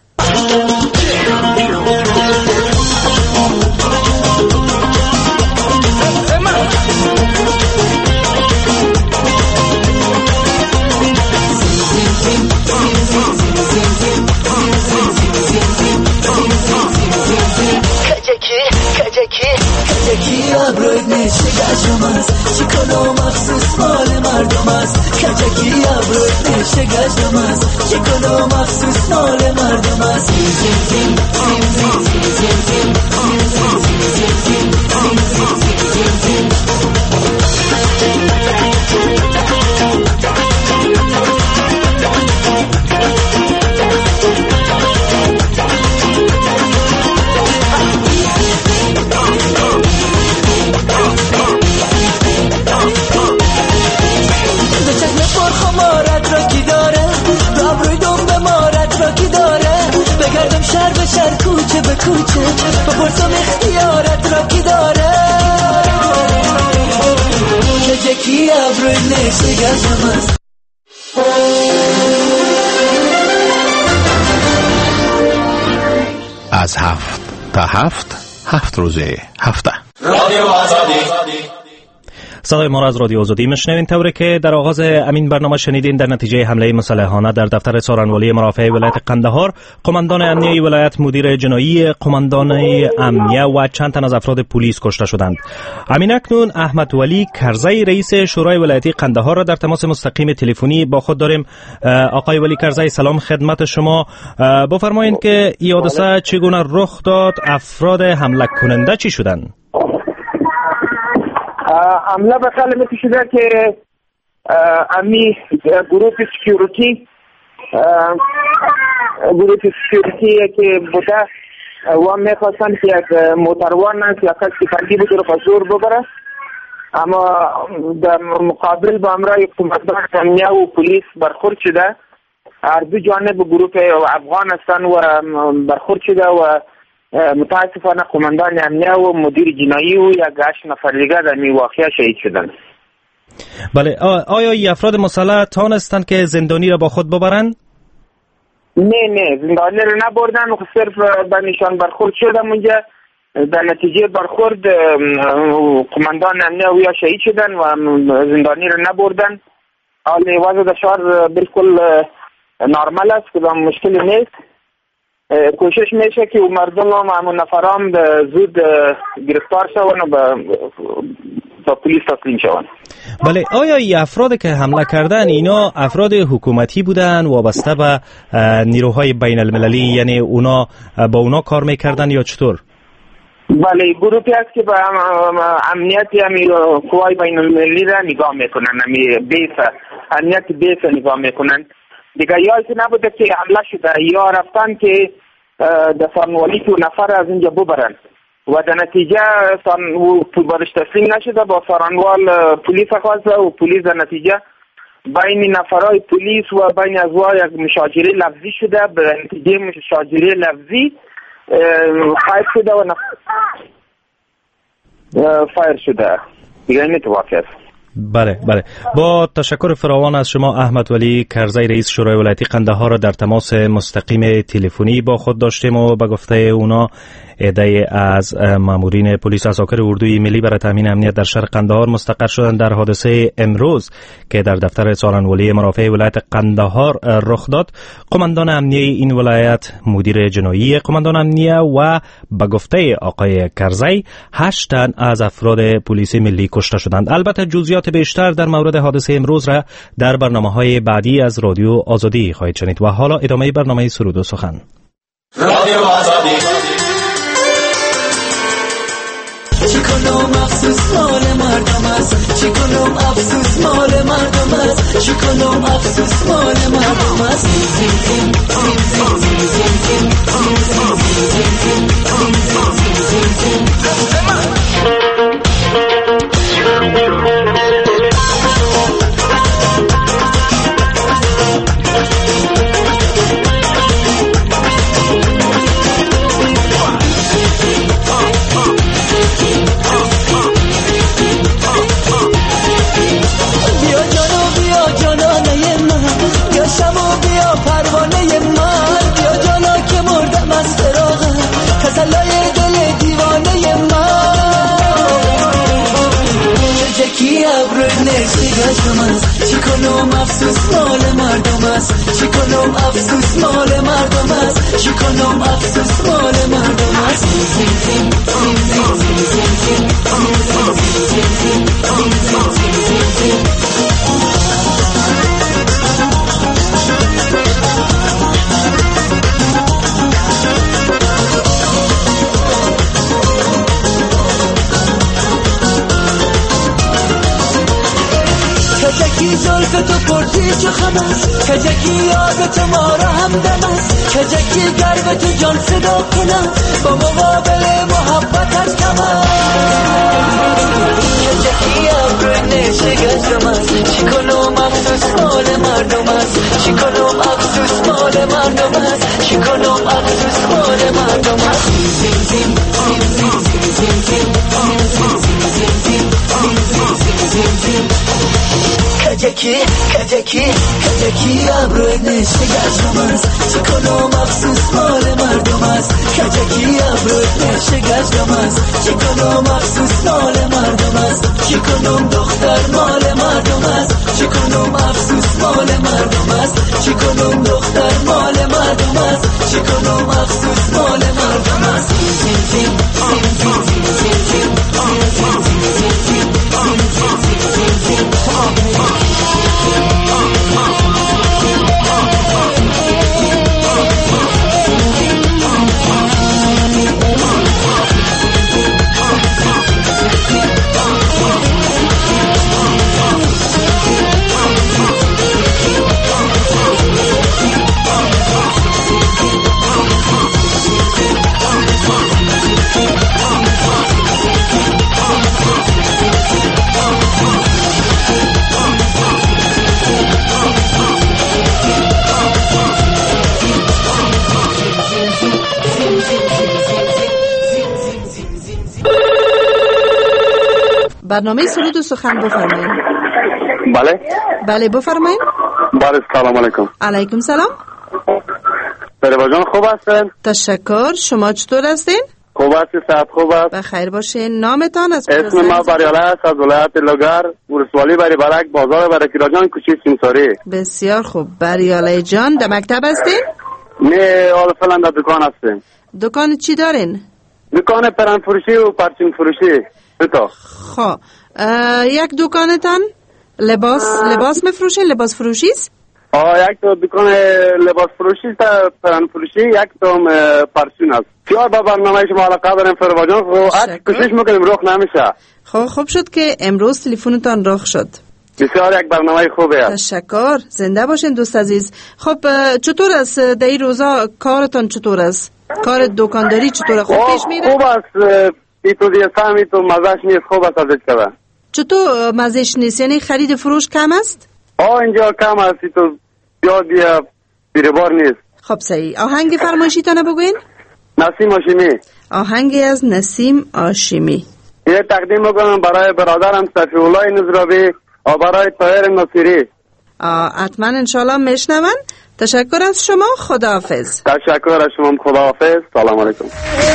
کجکی ابروی نیست گجم است چیکار مخصوص مال مردم است. کجکی ابروی نیست گجم است چیکار مخصوص مال مردم است. شهر کوچه به کوچه بپرسم اختیارت را کی داره. که جکی ابروی نشته گزم است. از 7 تا 7 روزه هفته رادیو آزادی. صدای ما را از رادیو آزادی میشنوین. طوری که در آغاز امین برنامه شنیدین، در نتیجه حمله مسلحانه در دفتر سارنوالی مرافعه ولایت قندهار، قماندان امنیه ولایت، مدیر جنایی قماندان امنیه و چند تن از افراد پلیس کشته شدند. امین اکنون احمد ولی کرزی رئیس شورای ولایتی قندهار را در تماس مستقیم تلفنی با خود داریم. آقای ولی کرزی سلام خدمت شما. بفرمایید که این حادثه چگونه رخ داد؟ افراد حمله کننده چی شدند؟ حمله به کلمه شده که امی گروه سکیوریتی که بوده و میخواستن که یک موتروان است یا کسی فردی بود رو زور ببره، اما در مقابل با امرای قماندان امنیه و پلیس برخورد شده. هر دو جانب گروه افغان هستند و برخورد شده و متاسفانه قماندان امنیه و مدیر جنایی و یک 8 نفر دیگه در این واقعه شهید شدن. بله، آیا این افراد مسلح توانستند که زندانی را با خود ببرند؟ نه زندانی را نبردن، صرف به نشان برخورد شدن اونجا. در نتیجه برخورد قماندان امنیه ویا شهید شدن و زندانی را نبردن. حال وضع در شهر بالکل نرمال است، کدام مشکلی نیست. کوشش میشه که مردم هم همون نفرام زود گرفتار شون و با پلیس تسلیم شون. بله، آیا این افراد که حمله کردن اینا افراد حکومتی بودن وابسته به نیروهای بین المللی، یعنی اونا با اونا کار میکردن یا چطور؟ بله، گروهی است که با امنیتی قوای بین المللی را نگاه میکنن، امنیت بیس نگاه میکنن دیگه. یا که نبوده که حمله شده یا رفتن که در سانوالی که نفر از اینجا ببرن و در نتیجه بارش تسلیم نشده، با سارنوال پلیس خواست و پلیس در نتیجه بین نفرهای پلیس و بین از یک مشاجره لفظی شده. به نتیجه مشاجره لفظی فایر شده و فایر شده دیگه. این اتفاقی است. بله، با تشکر فراوان از شما احمد ولی کرزی، رئیس شورای ولایتی قندهار را در تماس مستقیم تلفنی با خود داشتیم و به گفته اونا عده از مامورین پلیس عساکر اردوی ملی برای تامین امنیت در شهر قندهار مستقر شدند در حادثه امروز که در دفتر سارنوالی مرافع ولایت قندهار رخ داد. قماندان امنیه این ولایت، مدیر جنایی قماندان امنیه و به گفته آقای کرزی 8 تن از افراد پلیس ملی کشته شدند. البته جزئیات بیشتر در مورد حادثه امروز را در برنامه‌های بعدی از رادیو آزادی خواهید شنید. و حالا ادامه برنامه سرود و سخن. رادیو آزادی. چیکنم افسوس مال مردم است، چیکنم افسوس مال مردم است، چیکنم افسوس مال مردم است. چیکنم افسوس مال مردم است، چیکنم افسوس مال مردم است، چیکنم افسوس مال مردم است. کجکی زلف تو پرتی چه خم است، کجکی یاد تو ما را همدم است، کجکی گرب تو جان صدا کنم با مقابل محبتت کم است. کجکی ابر نشگشم است، چیکنم افسوس مال مردم است، چیکنم افسوس مال مردم است، چیکنم افسوس مال مردم است. کجکی ابروی نشگشم است، چیکنم افسوس مال مردم است، کجکی ابروی نشگشم است، چیکنم افسوس مال مردم است، چیکنم دختر مال مردم است، چیکنم افسوس مال مردم است، چیکنم دختر مال مردم است، چیکنم افسوس مال مردم است. برنامه سرود و سخن بفرمایید. بله بله بفرمایید. بله سلام علیکم. علیکم سلام. فریبا جان خوب هستین؟ تشکر. شما چطور هستین؟ خوب هستی؟ صحت خوب است؟ بخیر باشین. نامتان از اسم ما بریاله است از ولایت لوگر، ولسوالی بری برک، بازار برکیرا جان، کوچه سیمساری. بسیار خوب. بریاله جان در مکتب هستین؟ نه حالا فعلا در دکان هستیم. دکان چی دارین؟ دکان پران فروشی و پرچین فروشی. خب یک دکانتان لباس میفروشین؟ لباس فروشی است؟ یک تو دکان لباس فروشی است، پران فروشی، یک تو پرچین است. بسیار با برنامه شما علاقه داریم فریبا جان. خب کوشش میکنیم رخ نمیشه. خب خوب شد که امروز تلفنتان رخ شد. بسیار یک برنامه خوبه است. تشکر. زنده باشین دوست عزیز. خب چطور است در این روزا کارتان؟ چطور است کار دکانداری؟ چطور خوب پیش میره؟ خوب است. ای تو دیگه سامی تو مزهش نیست. خوب است ازش کده. چطور مزهش نیست؟ یعنی خرید فروش کم است؟ اینجا کم است. ای تو زیاد بیربار نیست. خب صحیح. آهنگ فرمایشی تانه بگوین؟ نسیم هاشمی. آهنگی از نسیم هاشمی. یه تقدیم میکنم برای برادرم صفی الله نظراوی و برای طاهر نصیری. حتما انشالله میشنون. تشکر از شما. خداحافظ. تشکر از شما. خداحافظ. سلام علیکم.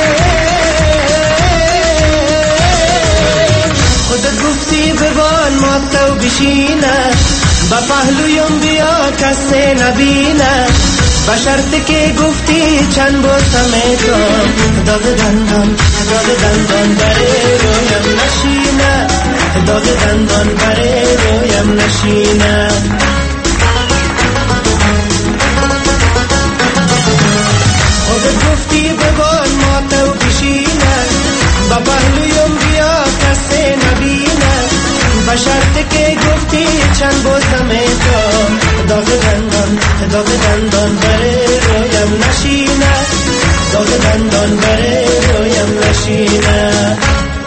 خودت گفتی ببان ما تو بشینه، با پهلویم بیا کسی نبینه، با شرط که گفتی چند بوسم تو، داغ دندان برای رویم نشینه، داغ دندان برای رویم نشینه. خودت گفتی ببان ما تو بشینه، با پهلویم بیا کسی نبینه، با شرط که گفتی چند بوسم تو، داغ دندان برای رویم نشینه، داغ دندان برای رویم نشینه.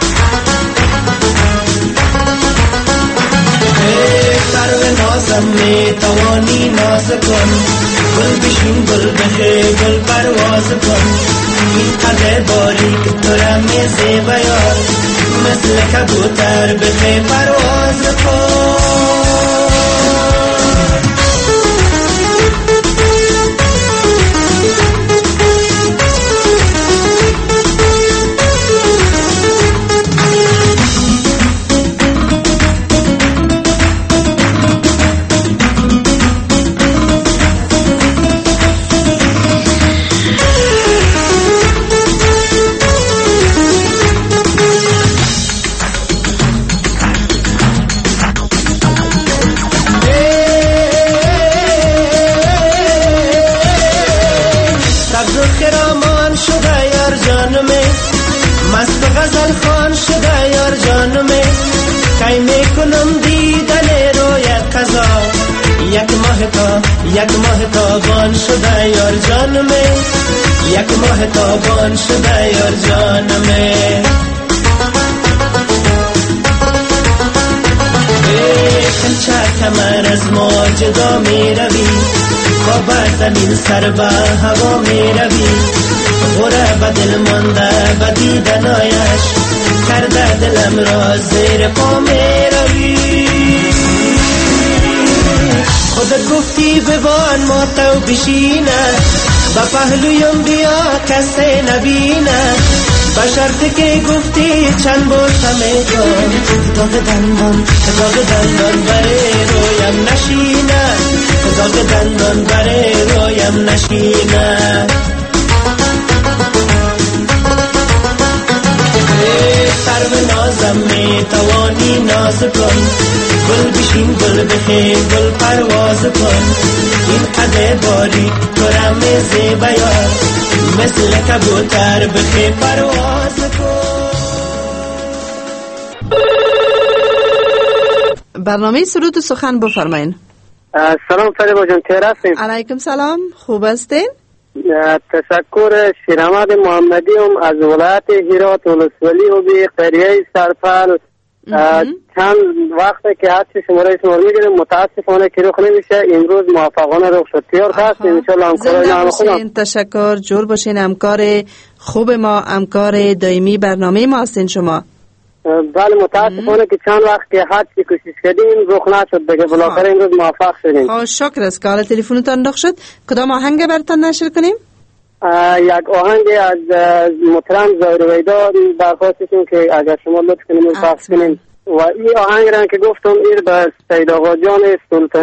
سرو نازم می توانی ناز کن، گل بشین گل بخی گل پرواز کن، این قدر باریک تو را می زیبایار، مثل کبوتر بخی پرواز کن. یک ماه تابان شده یار جانمه، یک ماه تابان شده یار جانمه. کنچه کمر از ما جدا می روی، خواب زمین سر به هوا می روی، غره به دل مانده به دیدنایش، کرده دلم را زیر پا می روی. خودت گفتی ببان ما تو بشینه، با پهلویم بیا کسی نبینه، با شرط که گفتی چند بوسم تو، داغ دندان برای رویم نشینه، داغ دندان برای رویم نشینه. سرو نازم می توانی ناز کن، گل بشین گل بخی گل پرواز کن، این قدر باری تو را می زیبایار، مثل کبوتر بخی پرواز کن. برنامه سرود و سخن بفرمایین. سلام فریبا جان، خیر هستین؟ علیکم سلام. خوب هستین؟ تشکر. شیرآمد محمدی هم از ولایت هرات ولسوالی و به قریه سرپل. چند وقته که حدش شماره شما میگیریم، متاسفانه که رخ نمیشه. امروز موفقانه رخ شد. تیار هست انشالله همکارای خودم. تشکر. جور باشین. همکار خوب ما، همکار دائمی برنامه ما هستین شما. بله متاسفانه که چند وقت که حدی کوشش کردیم رخ نشد دیگه، بالاخره امروز موفق شدیم. شکر است که حالا تلفنتان انداخت شد. کدام آهنگ براتون نشر کنیم؟ یک آهنگ از مطرب ظاهر ویدا درخواستشون که اگر شما لطف کنیم پخش کنیم و این آهنگ را که گفتم ایر به سید آقا جان سلطان